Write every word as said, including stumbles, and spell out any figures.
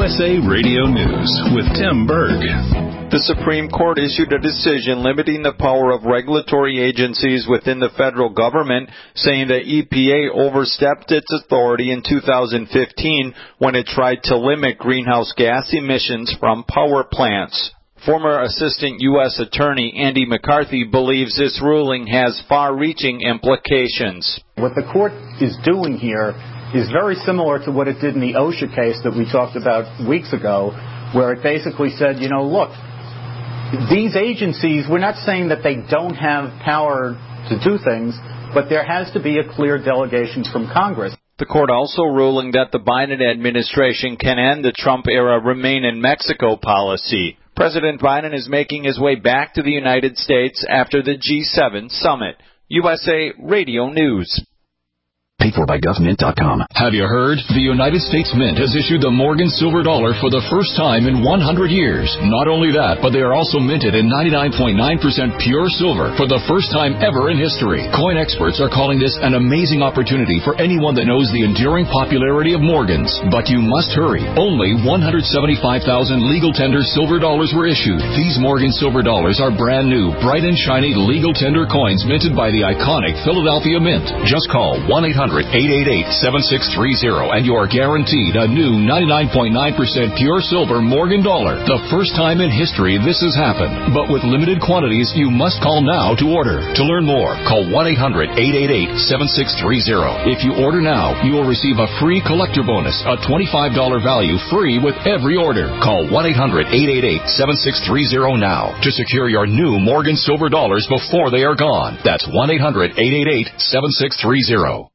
S A Radio News with Tim Berg. The Supreme Court issued a decision limiting the power of regulatory agencies within the federal government, saying that E P A overstepped its authority in two thousand fifteen when it tried to limit greenhouse gas emissions from power plants. Former Assistant U S Attorney Andy McCarthy believes this ruling has far-reaching implications. What the court is doing here is very similar to what it did in the OSHA case that we talked about weeks ago, where it basically said, you know, look, these agencies, we're not saying that they don't have power to do things, but there has to be a clear delegation from Congress. The court also ruling that the Biden administration can end the Trump-era Remain in Mexico policy. President Biden is making his way back to the United States after the G seven summit. U S A Radio News. Paid for by government dot com. Have you heard? The United States Mint has issued the Morgan Silver Dollar for the first time in one hundred years. Not only that, but they are also minted in ninety-nine point nine percent pure silver for the first time ever in history. Coin experts are calling this an amazing opportunity for anyone that knows the enduring popularity of Morgans. But you must hurry. Only one hundred seventy-five thousand legal tender silver dollars were issued. These Morgan Silver Dollars are brand new, bright and shiny legal tender coins minted by the iconic Philadelphia Mint. Just call one eight hundred eight eight eight seven six three zero and you are guaranteed a new ninety-nine point nine percent pure silver Morgan dollar. The first time in history this has happened. But with limited quantities, you must call now to order. To learn more, call one eight hundred eight eight eight seven six three zero. If you order now, you will receive a free collector bonus, a twenty-five dollars value free with every order. Call one eight hundred eight eight eight seven six three zero now to secure your new Morgan Silver Dollars before they are gone. That's one eight hundred eight eight eight seven six three zero.